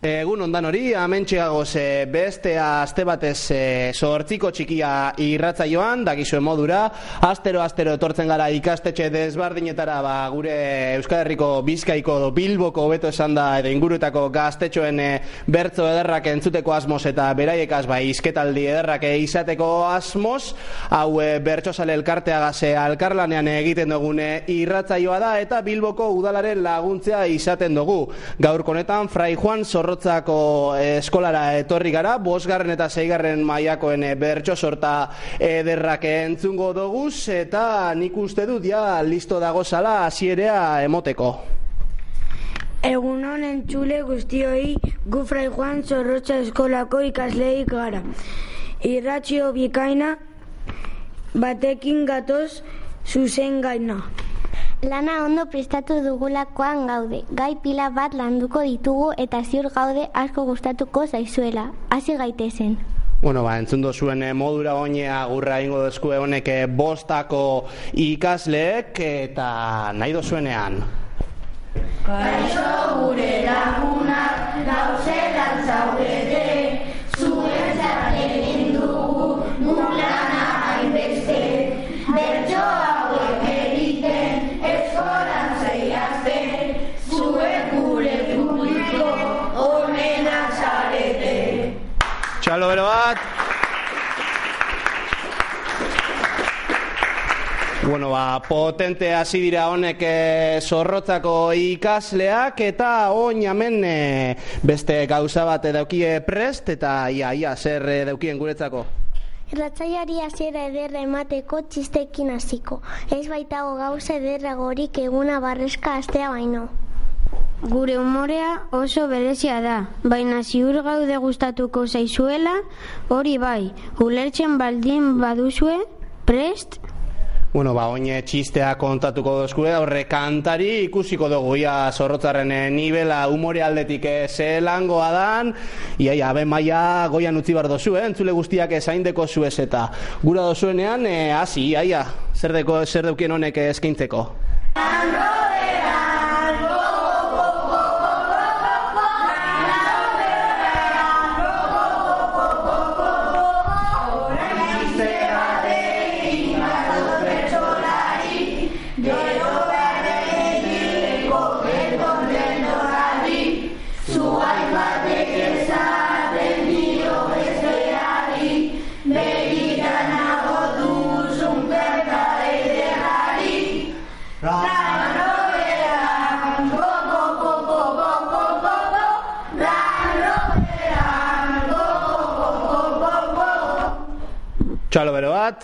Egun ondan hori, amentxeagoz beste aste batez zortziko txikia irratzaioan, dakizuen modura, astero etortzen gara ikastetxe desbardinetara gure Euskal Herriko Bizkaiko do Bilboko hobeto esan da edo inguruetako gaztetxoen bertzo ederrak entzuteko asmoz eta beraiekaz hizketaldi ederrak izateko asmoz, hau bertsozale elkarteagaz alkarlanean egiten dugune irratzaioa da eta Bilboko udalaren laguntzea izaten dugu. Gaurko honetan Fray Juan Zorrotzako eskolara etorri gara, 5. eta 6. mailakoen bertso sorta ederrak entzungo doguz, eta nik uste dut ja listo dagozala hasierea emoteko. Egun honen txule guztioi, gu Fray Juan Zorrotza eskolako ikasleik gara. Irratxio bikaina batekin gatoz zuzen gaina. Lana ondo prestatu dugulakoan gaude. Gai pila bat landuko ditugu eta ziur gaude asko gustatuko zaizuela. Hasi gaitezen. Entzun zuen modura oinea agurra ingo dezkue honek 5 ikasleek eta nahi dozuenean. Kaixo gure lagunak gauzetan zaudete, zuentzat egin dugu gulana hainbeste, bertso hauek egiten eskolan zeiazte, zuek gure publiko onenak zarete. Txalo bero bat! Potente hasi dira honek Zorrotzako ikasleak eta oin hemen beste gauza bat daukie prest eta ia zer daukien guretzako. Irratzaiari hasiera ederra emateko txistekin hasiko. Ez baitago gauza ederragorik eguna barreska astea baino. Gure umorea oso berezia da, baina ziur gaude gustatuko zaizuela, hori bai, ulertzen baldin baduzue, prest? Oine txistea kontatuko dozkue, horre kantari ikusiko dugu, ia Zorrotzaren nivela umore aldetik zelangoa dan, ia ben maia goian utzi bar dozu, entzule guztiak zaindeko zuez eta gura dozuenean, hasi, ia, zer deukien honek eskaintzeko. Txalo bero bat.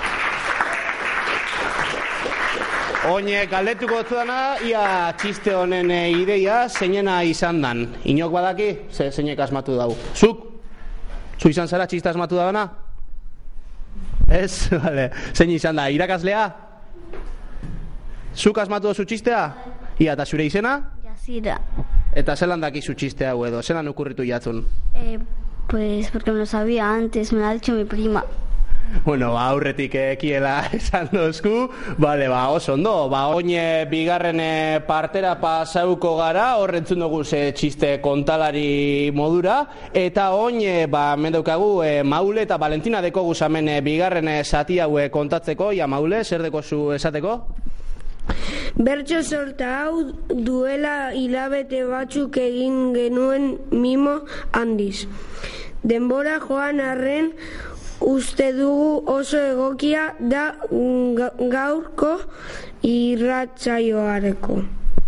Oine galdetuko dutudana, ia txiste honen ideia zeinena izan dan. Inok badaki, zeinek asmatu dau. Zuk? Zu izan zara txiste asmatu dauna? Ez? Vale. Zein izan da, irakaslea? Zuk asmatu dozu txistea? Ia, eta zure izena? Jasira. Eta zelan dakizu txiste hau edo, zelan okurritu jatzun? Pues porque me lo sabía antes, me lo ha dicho mi prima. Aurretik ekiela esan dozku. Oso ondo. Oine bigarren partera pasauko gara, horrentzun dugu txiste kontalari modura, eta oine mendaukagu Maule eta Valentina dekogu zamen bigarren zati hau kontatzeko. Ja, Maule, zer deko zu esateko? Bertso sorta hau duela hilabete batzuk egin genuen mimo handiz. Denbora joan arren uste dugu oso egokia da gaurko irratsaioareko.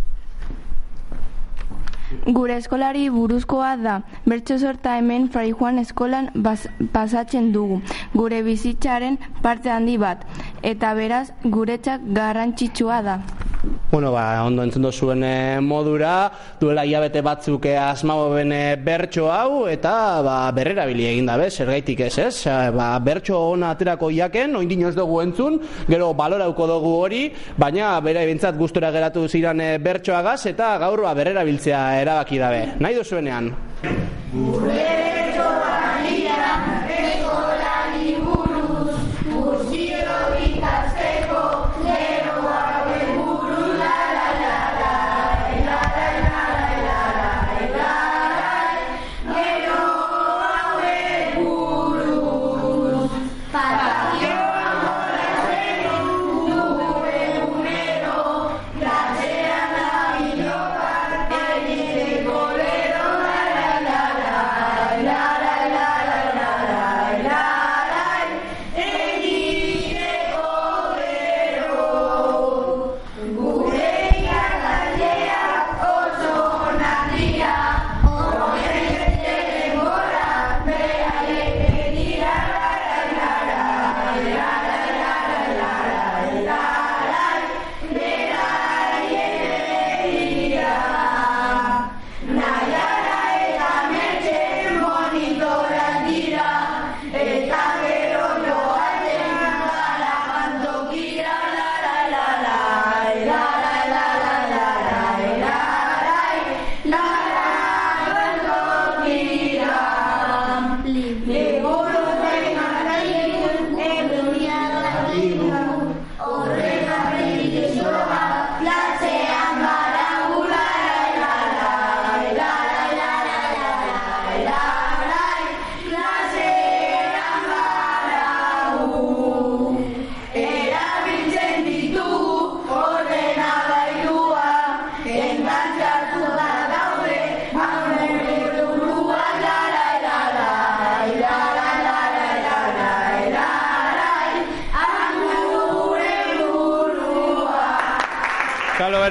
Gure eskolari buruzkoa da. Bertso sorta hemen Fray Juan eskolan pasatzen dugu. Gure bizitzaren parte handi bat. Eta beraz, guretzat garrantzitsua da. Ondo entzundo zuen modura, duela hilabete batzuk asmau ben bertso hau, eta berrerabili egin dabe, zergaitik ez? Bertso hona aterako jaken, oindin ez dugu entzun, gero balorauko dugu hori, baina bera ebentzat gustora geratu ziren bertsoagaz, eta gaur berrerabiltzea erabaki dabe. Nahi dozuenean? Gure bertsoa dira, eskolari buruz, guztiro ikasteko, gero hauen buruz, la la la la la la la la la la la.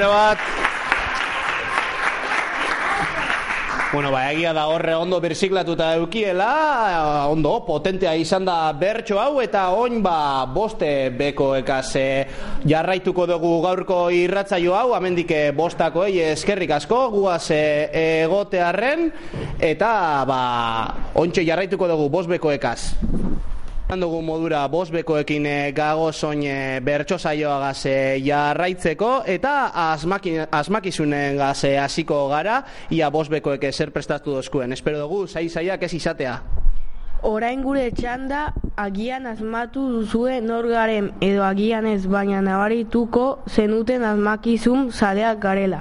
bero bat. Bueno, egia da horre ondo birziklatuta eukiela, ondo, potentea izan da bertso hau, eta oin boste bekoekaz jarraituko dugu gaurko irratzaio hau, amendik bostakoei eskerrik asko, guaz egotearren, eta ontxe jarraituko dugu bost bekoekaz. Dugu modura bost bekoekin gagozoin bertso saioagaz jarraitzeko eta asmakizunen gaz hasiko gara, ia bost bekoek zer prestatu dozkuen. Espero dugu zaiak ez izatea. Orain gure txanda, agian asmatu duzue nor garen edo agian ez, baina nabarituko zenuten asmakizun zaleak garela.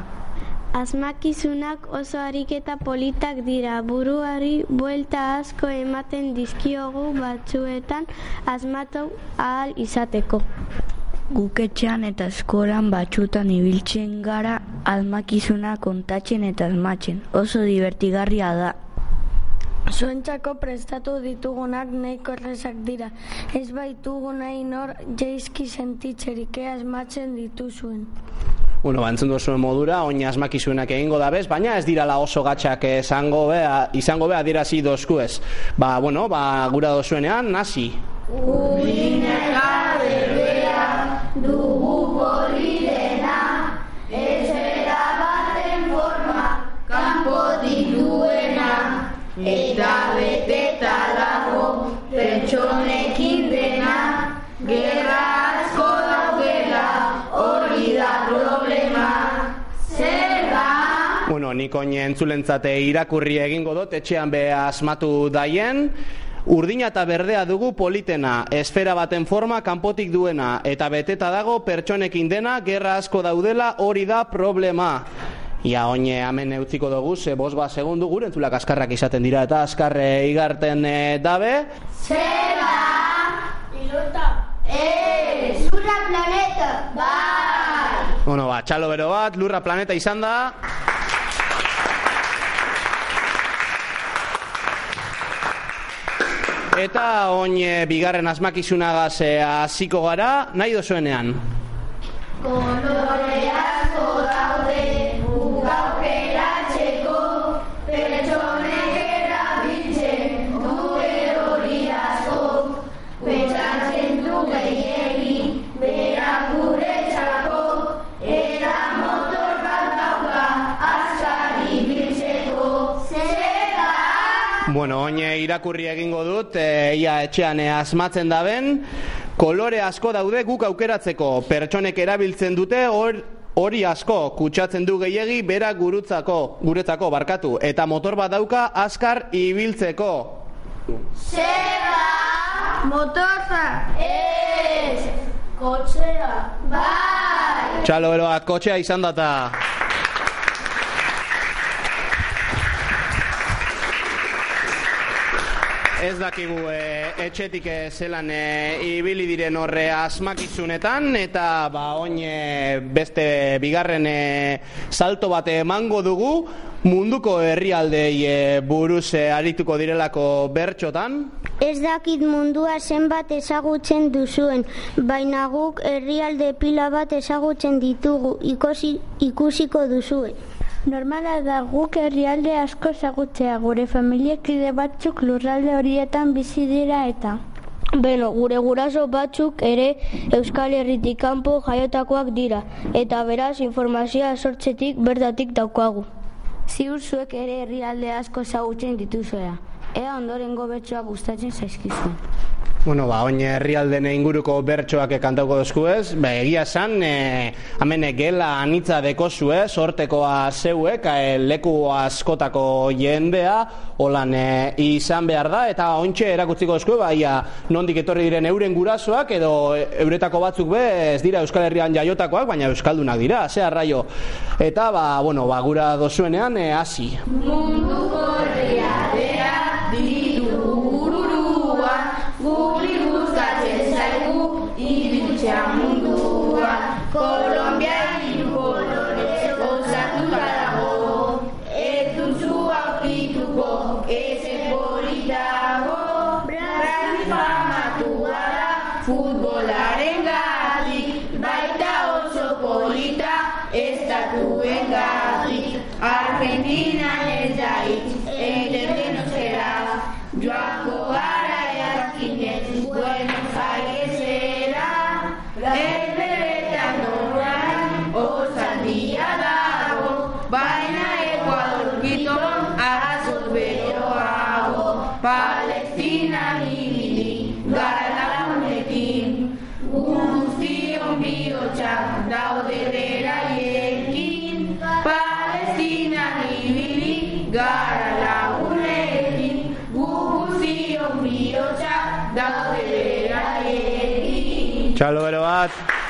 Asmakizunak oso ariketa politak dira, buruari buelta asko ematen dizkiogu batzuetan asmatu ahal izateko. Guketxean eta eskolan batzutan ibiltzen gara asmakizuna kontatzen eta asmatzen. Oso divertigarria da. Zuentzako prestatu ditugunak nahiko errezak dira. Ez baitugu nahi nor jaizki sentitzerik asmatzen dituzuen. Bueno, entzun duzuen modura, oin asmakizunak egingo da bez, baina ez dirala oso gatxak izango be adierazi dozkuez. Gura dozuenean, nazi. Urineka berbea dugu polidena, esfera baten forma kanpotik duena, eta beteta dago pertsonekin dena, gerra asko daudela, hori da problema. Zer da? Bueno, nik oin entzulentzate irakurri egingo dut, etxean be asmatu daien. Urdina eta berdea dugu politena, esfera baten forma kanpotik duena, eta beteta dago pertsonekin dena, gerra asko daudela, hori da problema. Ia oine hemen utziko dugu, bost segundu gure entzulak askarrak izaten dira eta askarre igarten dabe. Zer da? Pilota. Lurra planeta. Bai. Bueno, txalo bero bat, lurra planeta izan da. Eta oin bigarren asmakizunagaz hasiko gara, nahi dozuenean. Kolore asko daude guk aukeratzeko, pertsonek erabiltzen dute hori asko, pentsatzen du gehiegi berak guretzako, eta motor bat dauka azkar ibiltzeko. Zer da? Bueno, oin irakurri egingo dut, ia etxean asmatzen daben. Kolore asko daude guk aukeratzeko, pertsonek erabiltzen dute hori asko, kutsatzen du gehiegi berak guretzako barkatu, eta motor bat dauka azkar ibiltzeko. Zer da? Motorza? Ez, kotxea. Bai. Txalo beroak, kotxea izan data. Ez dakigu etxetik zelan ibili diren horre asmakizunetan, eta oin beste bigarren salto bat emango dugu munduko herrialdei buruz arituko direlako bertxotan. Ez dakit mundua zenbat ezagutzen duzuen, baina guk herrialde pila bat ezagutzen ditugu, ikusiko duzuen. Normala da guk herrialde asko ezagutzea, gure familiekide batzuk lurralde horietan bizi dira eta. Gure guraso batzuk ere Euskal Herritik kanpo jaiotakoak dira, eta beraz informazioa sortzetik bertatik daukagu. Ziur zuek ere herrialde asko ezagutzen dituzuela. Ea ondorengo bertsoak gustatzen zaizkizuen. Bueno, oin herrialden inguruko bertsoak kantauko dozkuez, egia esan, hemen gela anitza dekozue, sortekoa zeuek, leku askotako jendea, holan izan behar da, eta ointxe erakutziko dozkue, nondik etorri diren euren gurasoak, edo euretako batzuk be, ez dira Euskal Herrian jaiotakoak, baina euskaldunak dira, ze arraio. Eta, gura dozuenean, hasi. Munduko herrialdea ditu bururua, guri gustatzen zaigu ibiltzea mundua, Kolombia hiru kolorez osatuta dago, ez duzu aurkituko eze politago, Brasil famatua da futbolaren gatik, baita oso polita ez da Argentinan ez da hitz, egiten zera, joango gara jakinen, Buenos Airesera, Elberetan noran, osandia dago, baina Ekuador Kiton arazo beroago, Palestinan ibili, gara lagunekin, guztion bihotxak daude beraiekin, Palestinan ibili, gara lagunekin, guztion bihotxak daude beraiekin. Txalo bero bat.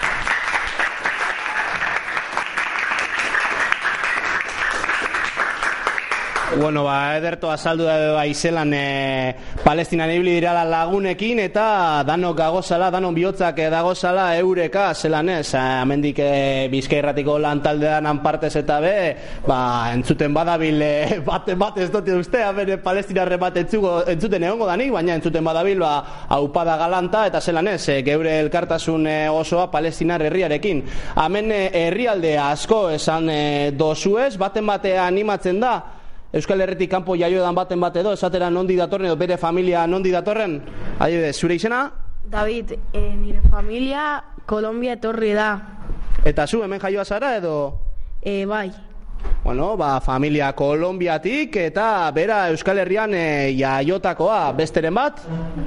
Bueno, ederto azaldu da izelan Palestinan ibili dirala lagunekin eta danok gagozala, danon bihotzak dagozala eureka zelan ez, hemendik Bizkairratiko lan taldean partez eta entzuten badabil bat ez dute uste, Palestinarre bat entzuten egongo danik, baina entzuten badabil aupada galanta eta zelan ez, geure elkartasun osoa Palestinar herriarekin. Hemen herrialde asko esan dozuez, baten batea animatzen da, Euskal Herritik kanpo jaioedan baten bat edo, esatera nondi datorren edo bere familia nondi datorren? Adibidez, zure izena? David, nire familia Kolombia etorri da. Eta zu hemen jaioa zara edo? Bai. Bueno, familia Kolombiatik eta bera Euskal Herrian jaiotakoa, besteren bat?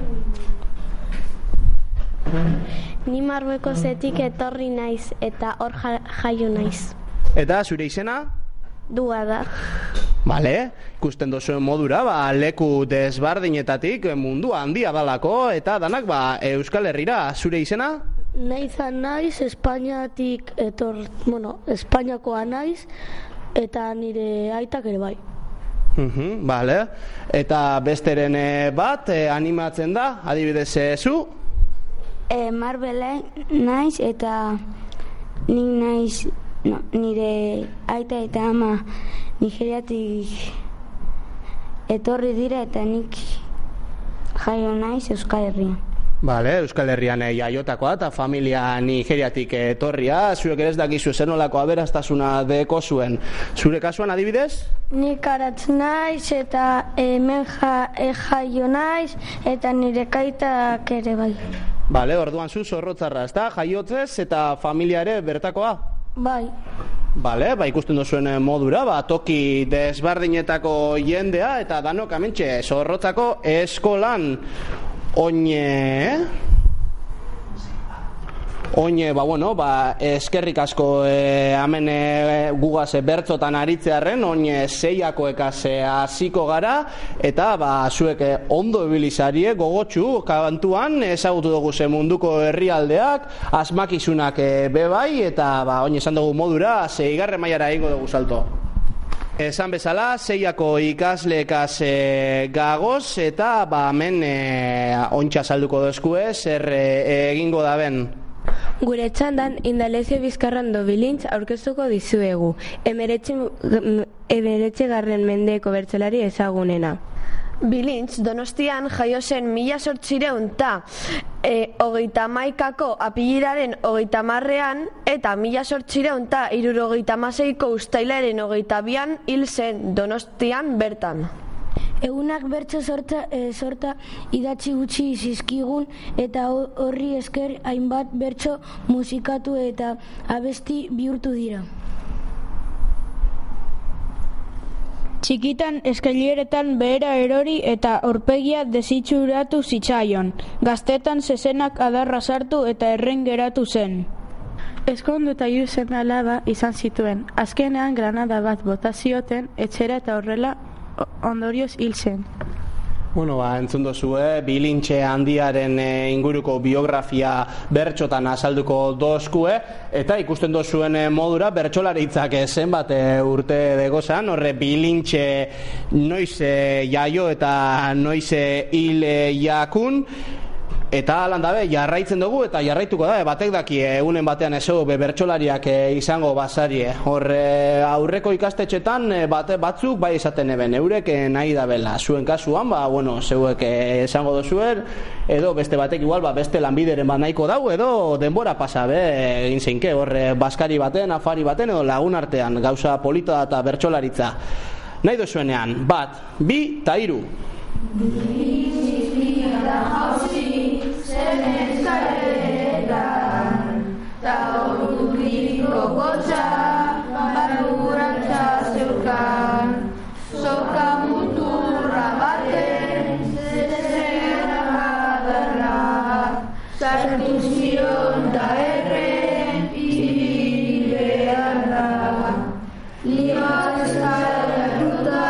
Ni Marruekosetik etorri naiz eta hor jaio naiz. Eta zure izena? Dua da. Bale, ikusten duzuen modura, leku desbardinetatik mundu handia dalako eta danak Euskal Herrira. Zure izena? Naizan naiz, Espainiatik Espainiakoa naiz eta nire aitak ere bai. Bale, eta besteren bat animatzen da, adibidez zu? Marbele naiz eta nik naiz nire aita eta ama Nigeriatik etorri dira eta nik jaio naiz Euskal Herrian. Bale, Euskal Herrian jaiotakoa eta familia Nigeriatik etorria, zuek ere ez dakizu zenolako aberastasuna deko zuen. Zure kasuan adibidez? Nik aratz naiz eta hemen jaio naiz eta nire kaitak ere bai. Bale, orduan zu zorrotzarra, ez da? Jaiotzez eta familia ere bertakoa? Bai. Bale, ikusten duzuen modura, toki desbardinetako jendea eta danok amentxe zorrotzako eskolan eskerrik asko hemen gugaz bertzotan aritzearen, seiakoekaz hasiko gara eta zuek ondo ebilizarie gogotxu kantuan ezagutu dugu ze munduko herrialdeak, asmakizunak bebai eta esan dugu modura seigarren mailara egingo dugu salto. Esan bezala, seiako ikasleekaz gagoz eta hemen ontsa salduko dozkue zer egingo da ben. Gure txandan Indalezio Bizkarrando Bilintz aurkeztuko dizuegu, 19. mendeko bertsolari ezagunena. Bilintz Donostian jaio zen 1831ko apirilaren 30ean eta 1876ko uztailaren 22ean hil zen Donostian bertan. Egunak bertso sorta idatzi gutxi zizkigun eta horri esker hainbat bertso musikatu eta abesti bihurtu dira. Txikitan eskaileretan behera erori eta aurpegia desitxuratu zitzaion. Gaztetan zezenak adarra sartu eta erren geratu zen. Eskondu eta 3 seme-alaba izan zituen. Azkenean granada bat bota zioten etxera eta horrela ondorioz hil zen. Entzun dozue, Bilintxe handiaren inguruko biografia bertxotan azalduko dozkue, eta ikusten dozuen modura bertxolaritzak zenbat urte degozan, horre Bilintxe noiz jaio eta noiz hil jakun, Eta alan dabe, jarraitzen dugu eta jarraituko da, batek daki egunen batean eso bertsolariak izango basarie. Hor aurreko ikastetxetan batzuk bai esaten eben, eurek nahi dabela. Zuen kasuan, zeuek esango dozuer, edo beste batek igual, beste lanbideren bat nahiko dau, edo denbora pasa, egin zeinke, hor baskari baten, afari baten, edo lagun artean, gauza polita eta bertsolaritza. Nahi dozuenean, 1, 2 eta 3. Bizizpia jauzi, zen eskaretan, ta orduko gotxa, barurantza zeukan, soka muturra baten, zezera badarra, sartu zion da erren, beharra, libat eskaratuta,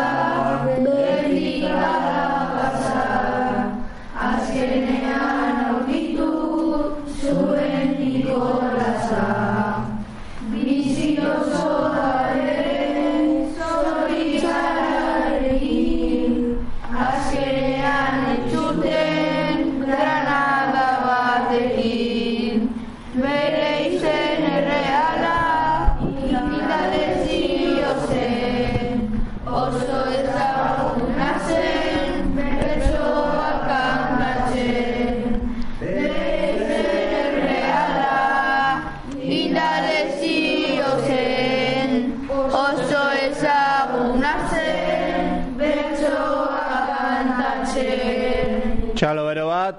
azkenean aurkitu zuen Nikolasa. Bizi osoa ere zoritxararekin, azkenean entzuten granada batekin. Bere izen erreala italezio zen, oso ezaguna zen bertsoa kantatzen. Bere izen erreala italezio zen, oso ezaguna zen bertsoa kantatzen. Txalo bero bat.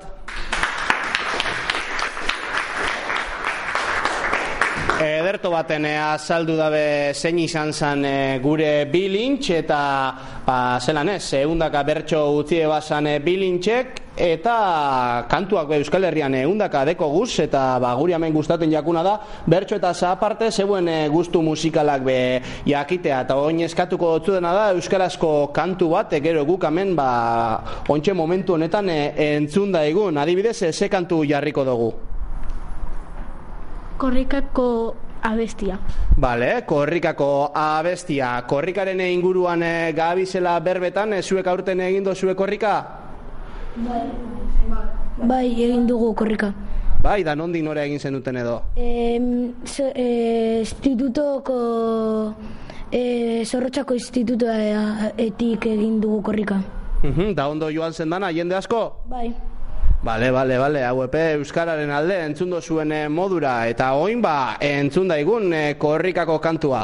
Ederto baten azaldu dabe zein izan zen gure bilintx eta zelan ez, eundaka bertso utzie bazan bilintxek eta kantuak Euskal Herrian eundaka deko guz eta guri hemen gustaten jakuna da bertso eta aparte zeuen gustu musikalak jakitea eta oin eskatuko dutzu dena da euskarazko kantu bat gero guk hemen ontxe momentu honetan entzunda egun, adibidez ze kantu jarriko dugu? Korrikako abestia. Bale, korrikako abestia. Korrikaren inguruan gabizela berbetan, zuek aurten egin dozue korrika? Bai, egin dugu korrika. Bai, da nondik nora egin zenuten edo? Institutoko Zorrotzako institutoa etik egin dugu korrika. Da ondo joan zen dana, jende asko? Bai. Bale, hau euskararen alde entzundo zuen modura eta oin entzun daigun korrikako kantua.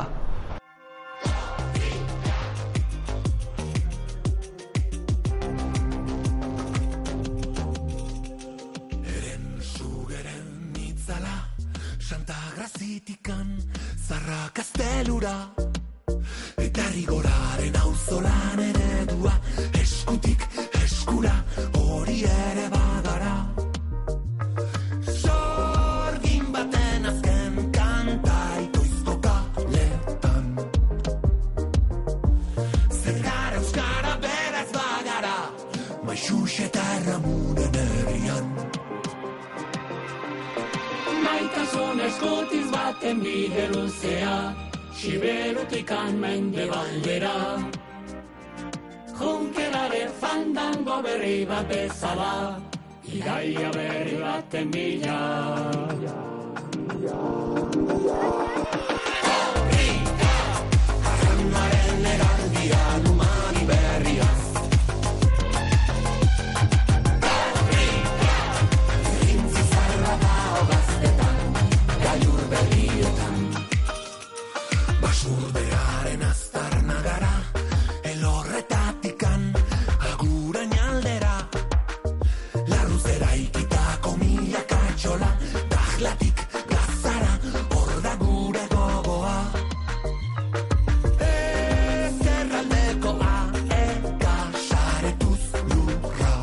Eren sugeren itzala, Santa Grazitikan, Zarra Kastelura, eta rigoraren auzolan eredua, eskutik eskura, hori ere bagara. Sorgin baten azken kanta itoizko kaletan. Zer gara euskara beraz bagara, Maixux eta Ramunen herrian. Maitasun eskutiz baten bide luzea, Siberutikan mendebaldera. Junkerare fandango berri bat bezala, iraia berri baten bila. Korrika, arranaren eraldia, lumani berriaz. Korrika, zintzi zarra bao gaztetan, gailur berrietan. Basurdearen aztarna gara, elorretatikan, agurain aldera. Larruzera ikitako mila katxola, dajlatik plazara, hor da gure gogoa. Zerraldeko aeka saretuz lurra.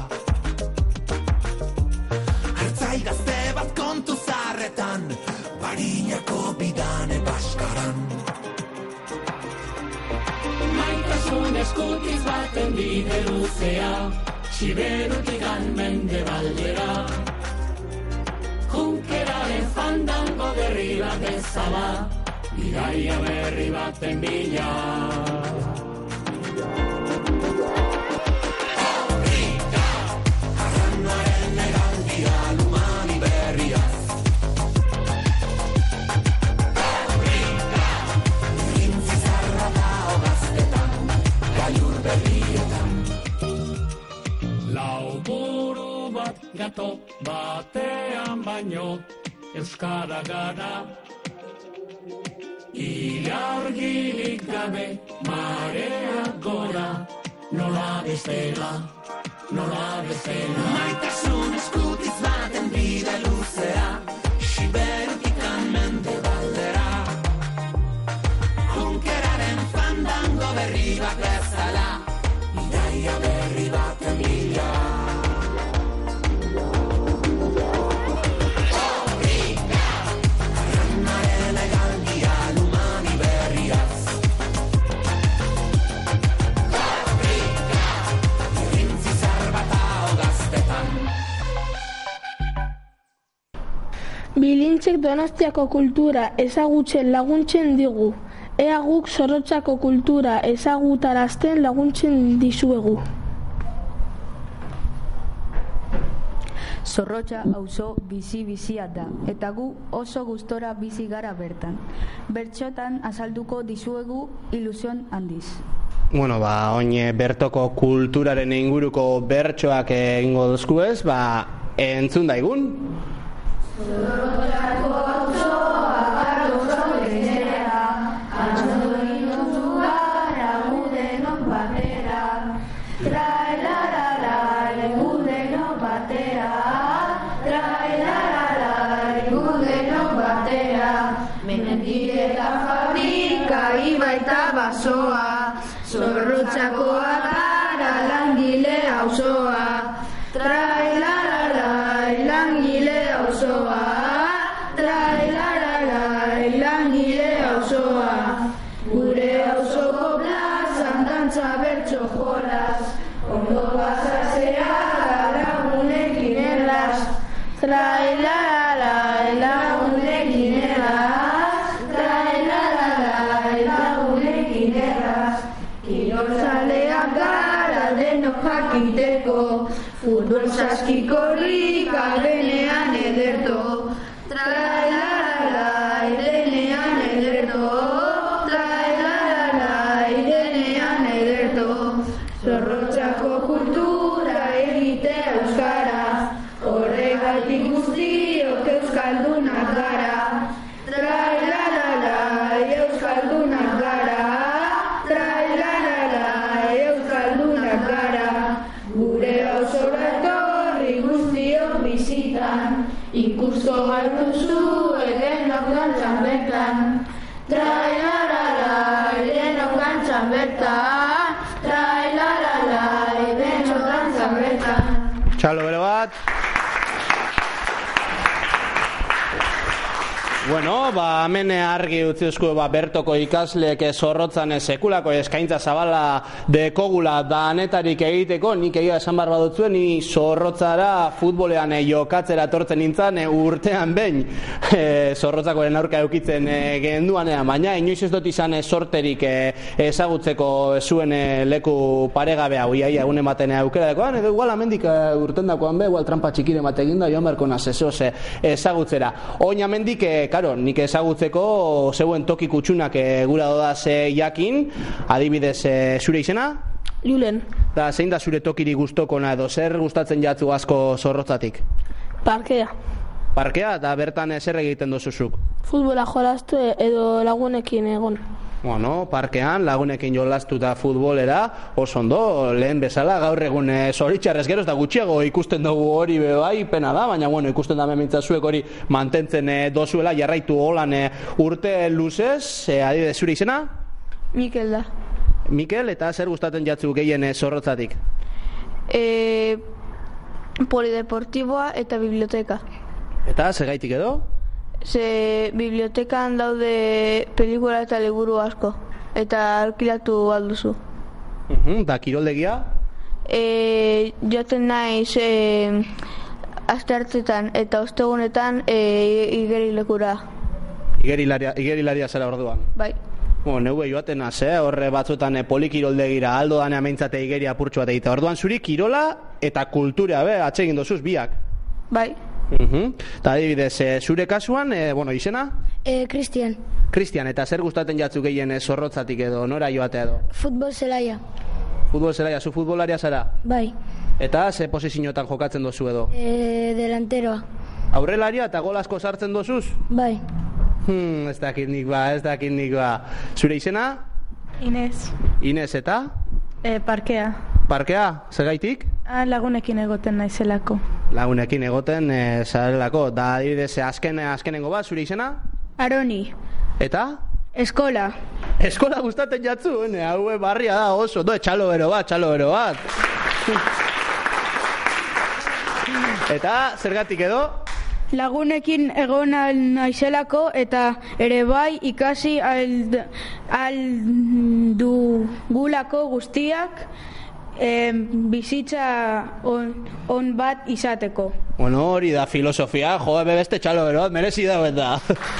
Hartzai gazte bat kontu zarretan, Barinako bidane baskaran. Maitasun eskutiz baten bide luzea, Siberutikan mendebaldera. Junkeraren fandango berri bat bezala, iraia berri baten bila. Korrika, arranaren eraldia, gato batean baino euskara gara. Ilargirik gabe marea gora, nola bestela, nola bestela. Maitasun eskutiz baten bide luzea, Siberian mendebaldera. Junkeraren fandango berri bat bezala, iraia berri baten bila. Bilintzek Donostiako kultura ezagutzen laguntzen digu. Ea guk Zorrotzako kultura ezagutarazten laguntzen dizuegu. Zorrotza auzo bizi-bizia da, eta gu oso gustora bizi gara bertan. Bertxotan azalduko dizuegu ilusion handiz. Bueno, oin bertoko kulturaren inguruko bertsoak egingo duzkuez, entzun daigun. Zorrotzako auzoa gardoso denera, antzoitu gara gudenok batera. Trailarara gudenok batera, trailarara gudenok batera. Mendireta fabrika ibaita basoa, Zorrotzakoa gara langile auzoa. Trailarara langile auzoa, trailarara langile auzoa. Gure auzoko plazan dantza bertso jolas, ondo pasasea lagunekin erraz. Trailarara lagunekin erraz, trailarara lagunekin erraz. Kirolzaleak gara denok jakiteko, futbol saskikorrik denean ederto. Trailarara denean ederto, trailarara denean ederto. Zorrotzako kultura egite euskara, horregatik guztiok euskaldunak gara. Trailarara euskaldunak gara, trailarara euskaldunak gara. Gure auzora etorri guztiok bizitan, ikusko gaituzu edenok dantzan bertan. Trailarara edenok dantzan bertan, trailarara edenok dantzan bertan. Txalo bero bat. Bueno, hemen argi utzi duzku bertoko ikasleek Zorrotzan sekulako eskaintza zabala dekogula danetarik egiteko. Nik egia esan behar badutzuen, ni Zorrotzara futbolean jokatzera tortzen nintzen urtean behin Zorrotzakoren aurka eukitzen genduanean, baina inoiz ez dut izan sorterik ezagutzeko zuen leku paregabe hau, iaia egunen baten aukera dekoan, edo igual amendik urten dakoan be, igual trampa txikiren bat eginda joan beharko nazezoz ezagutzera. Oin amendik karo, nik ezagutzeko zeuen toki kutsunak gura dodaz jakin, adibidez zure izena? Julen. Da, zein da zure tokiri gustokona edo zer gustatzen jatzu asko Zorrotzatik? Parkea. Parkea, da bertan zer egiten duzuzuk? Futbola jolastu edo lagunekin egon. Bueno, parkean lagunekin jolastu da futbolera, oso ondo, lehen bezala, gaur egun zoritxarrez geroz da gutxiago ikusten dugu hori bai, pena da, baina bueno, ikusten da memintzazuek hori mantentzen dozuela, jarraitu holan urte luzez, adibidez zure izena? Mikel da. Mikel, eta zer gustatzen jatzu gehien Zorrotzatik? Polideportiboa eta biblioteka. Eta segaitik edo? Ze bibliotekan daude pelikula eta liburu asko, eta alkilatu alduzu. Da kiroldegia? Joaten naiz asteartetan eta ostegunetan igerilekura. Igerilaria zara orduan? Bai. Neue joaten naz, horre batzutan polikiroldegira aldo dane ameintzate igeria purtsu bat egite. Orduan zuri kirola eta kultura, atsegin dozuz biak? Bai. Eta adibidez, zure kasuan, izena? Cristian. Cristian, eta zer gustaten jatzu gehien Zorrotzatik edo, nora joatea edo? Futbol zelaia. Futbol zelaia, zu futbolaria zara? Bai. Eta ze posizioetan jokatzen dozu edo? Delanteroa. Aurrelaria eta gol asko sartzen dozuz? Bai. Ez dakit nik ba. Zure izena? Inez eta? Parkea. Parkea, zergaitik? Lagunekin egoten naizelako. Lagunekin egoten zarelako. Da, adibidez, azkenengo bat, zure izena? Aroni. Eta? Eskola. Eskola gustatzen jatzu, hau barria da oso. Txalo bero bat. Eta, zergatik edo? Lagunekin egon naizelako eta ere bai ikasi aldugulako guztiak bizitza on bat izateko. Bueno, hori da filosofia, beste txalo bero bat, merezi da eta.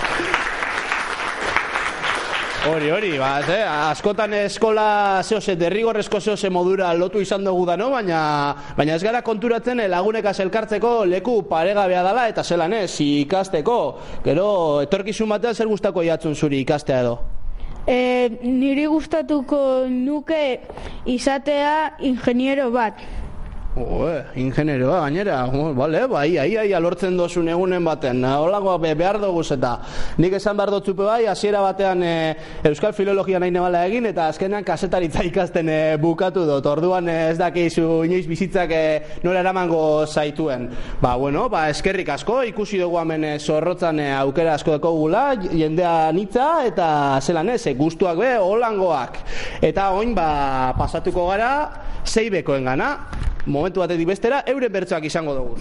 Hori, askotan eskola derrigorrezko modura lotu izan dugu dano, baina ez gara konturatzen lagunekaz elkartzeko leku paregabea dela eta zelan ez, ikasteko. Gero, etorkizun batean zer gustako jatzun zuri ikastea edo? Niri gustatuko nuke izatea ingeniero bat. Ingenieroa gainera, bale, bai, alortzen dozun egunen baten, holakoa behar dugu eta nik esan behar dutzupe bai, hasiera batean euskal filologia nahi nebala egin eta azkenean kasetaritza ikasten bukatu dut, orduan ez dakizu inoiz bizitzak nora eramango zaituen. Eskerrik asko, ikusi dugu hemen zorrotzan aukera asko dekogula, jendea nitza eta zelan ez, gustuak be, holangoak. Eta oin, pasatuko gara, Seibekoen gana. Momentu batetik bestera, euren bertsoak izango dugu.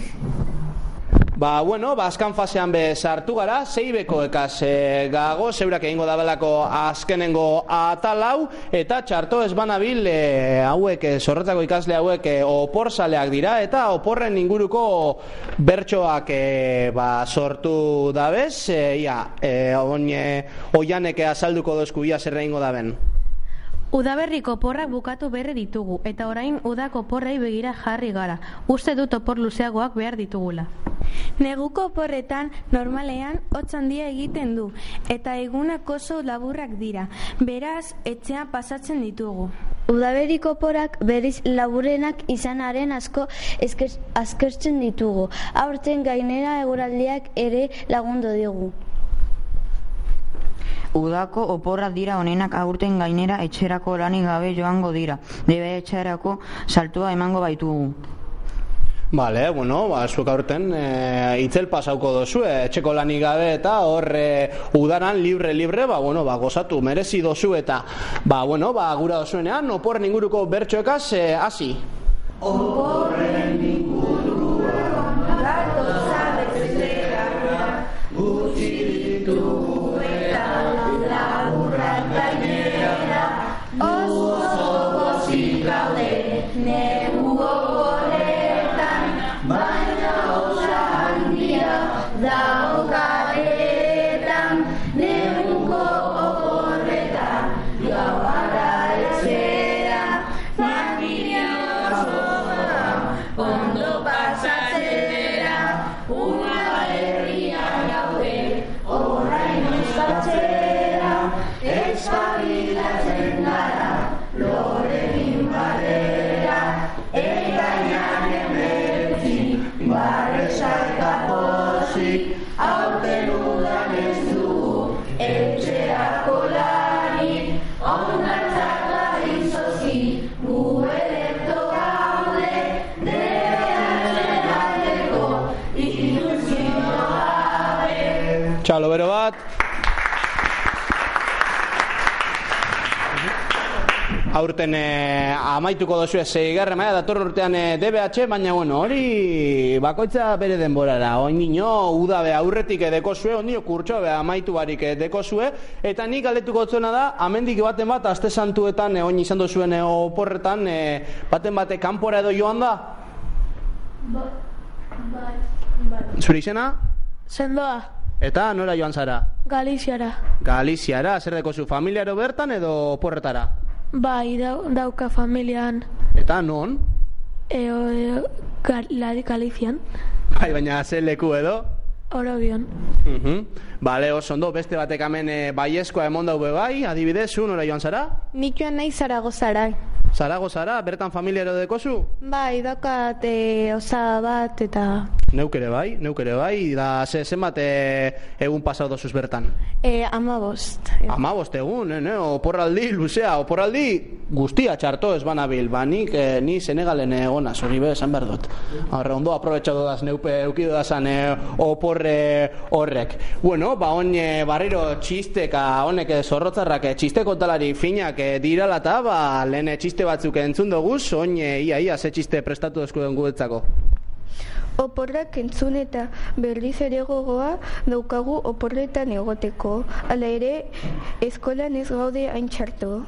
Azkan fasean be sartu gara, Seibekoekaz gago, zeurak egingo dabelako azkenengo atalau, eta txarto ez banabil hauek, zorrotzako ikasle hauek oporzaleak dira, eta oporren inguruko bertsoak sortu dabez, oianek azalduko dozku ia zer egingo daben. Udaberriko oporrak bukatu berri ditugu, eta orain udako oporrei begira jarri gara. Uste dut opor luzeagoak behar ditugula. Neguko oporretan normalean hotz handia egiten du, eta egunak oso laburrak dira, beraz etxean pasatzen ditugu. Udaberriko oporrak berriz laburrenak izanaren asko askertzen ditugu, aurten gainera eguraldiak ere lagundu digu. Udako oporrak dira honenak aurten gainera etxerako lanik gabe joango dira. Debe etxerako saltua emango baitugu. Bale, zuek aurten itzel pasauko dozu, etxeko lanik gabe eta udaran libre, gozatu, merezi dozu eta gura dozuenean, oporren inguruko bertsoekaz, hasi. Oporren inguruan, gato zabetzetera, gutxi ditugu. Oso gozik gaude negu oporretan, baina osa handia daukaretan. Neguko oporretan, gauara etxera, familia osoa ondo pasatzera. Una herrian gaude, orain eskatzera, espabilatzen gara, lorekin batera, ekainak emertzi, barresak aposik, aurten udan ez dugu, etxeako lanik, onartzak larizozi, gu erekto gaude, deatzerateko, ilusio gabe. Txalo bero bat. Aurten amaituko dozu seigarren maila datorren urtean DBH, baina hori bakoitza bere denborara. Oindino udabe aurretik dekozue, ondino kurtsoa amaitu barik dekozue, eta nik galdetuko zuena da, amendik baten bat aste santuetan oin izan dozuen oporretan baten bate kanpora edo joan da? Bai. Zure izena? Sendoa. Eta nora joan zara? Galiziara. Galiziara, zer dekozu, familiaro bertan edo oporretara? Bai, dauka familian. Eta non? Galizian. Bai, baina ze leku edo? Orobion. Bale, oso ondo, beste batek hemen baiezkoa emon daube bai, adibidez, zu nora joan zara? Nik joan nahi Zaragozara. Zaragozara, bertan familiaro dekozu? Bai, daukat osada bat eta... Neuk ere bai, da zenbat egun pasau dozuz bertan? 15. 15 egun, oporraldi luzea, oporraldi guztia txarto ez banabil, ni Senegalen egona, hori be, esan behar dut. Horre, ondo aprobetxatu daz, neupe eukidu dazan oporre horrek. Bueno, on barriro txisteka, honek zorrotzarrak txiste kontalari finak diralata, lehen txiste batzuk entzun doguz, ia ze txiste prestatu dozkuden guetzako. Oporrak entzun eta berriz ere gogoa daukagu oporretan egoteko. Hala ere, eskolan ez gaude hain txarto.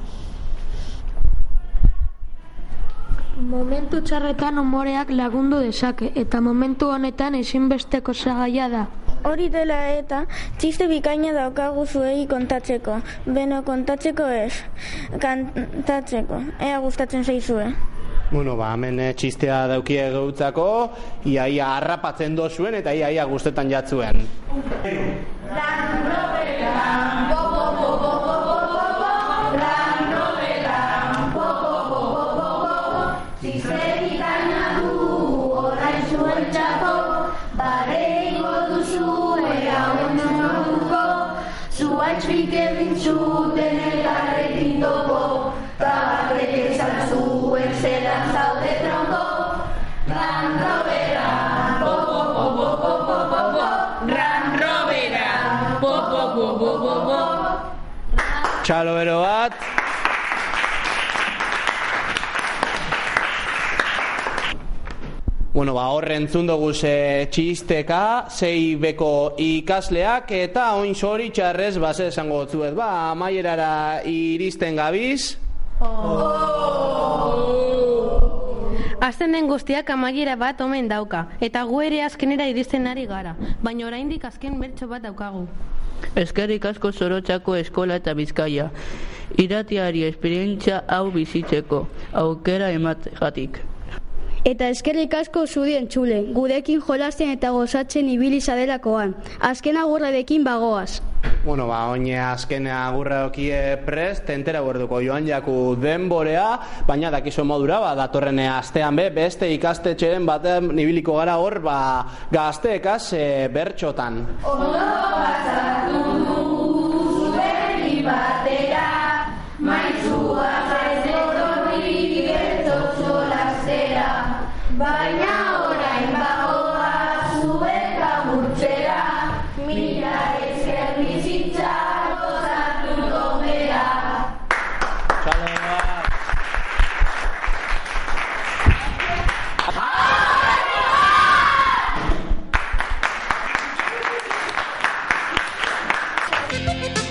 Momentu txarretan umoreak lagundu dezake, eta momentu honetan ezinbesteko zagaia da. Hori dela eta txiste bikaina daukagu zuei kontatzeko. Beno, kontatzeko ez, kantatzeko. Ea gustatzen zaizue. Bueno, hemen txistea daukie gautzako, iaia harrapatzen dozuen eta iaia gustetan jatzuen. Zuaitzik egin zuten elkarrekin topo, tabatek esan zuen zelan zaude tronko. Ran robera, po-po-po-po-po-po-po, ran robera, po-po-po-po-po-po. Txalo bero bat. Bueno, horre entzun dugu txisteka, 6 beko ikasleak, eta oin sori txarrez, ze esango zuet, amaierara iristen gabiz. Azten den guztiak amaiera bat omen dauka, eta gu ere azkenera iristen ari gara, baina oraindik azken bertso bat daukagu. Eskerrik asko Zorrotzako eskola eta Bizkaia, irratiari esperientzia hau bizitzeko, aukera emategatik. Eta eskerrik asko zuri entzule, gurekin jolasten eta gozatzen ibili zadelakoan. Azken agurrarekin bagoaz. Bueno, oin azken agurradokie prest, entera guarduko joan jaku denborea, baina dakizu modura, datorren astean beste ikastetxeren batean ibiliko gara hor, gazteekaz bertxotan. Ondo pasatu dugu berri batera, maizua zaizorri bertotxo lastera. Baina orain bagoa zuek agurtzera, mila esker bizitza gozatuko bera. Txalo.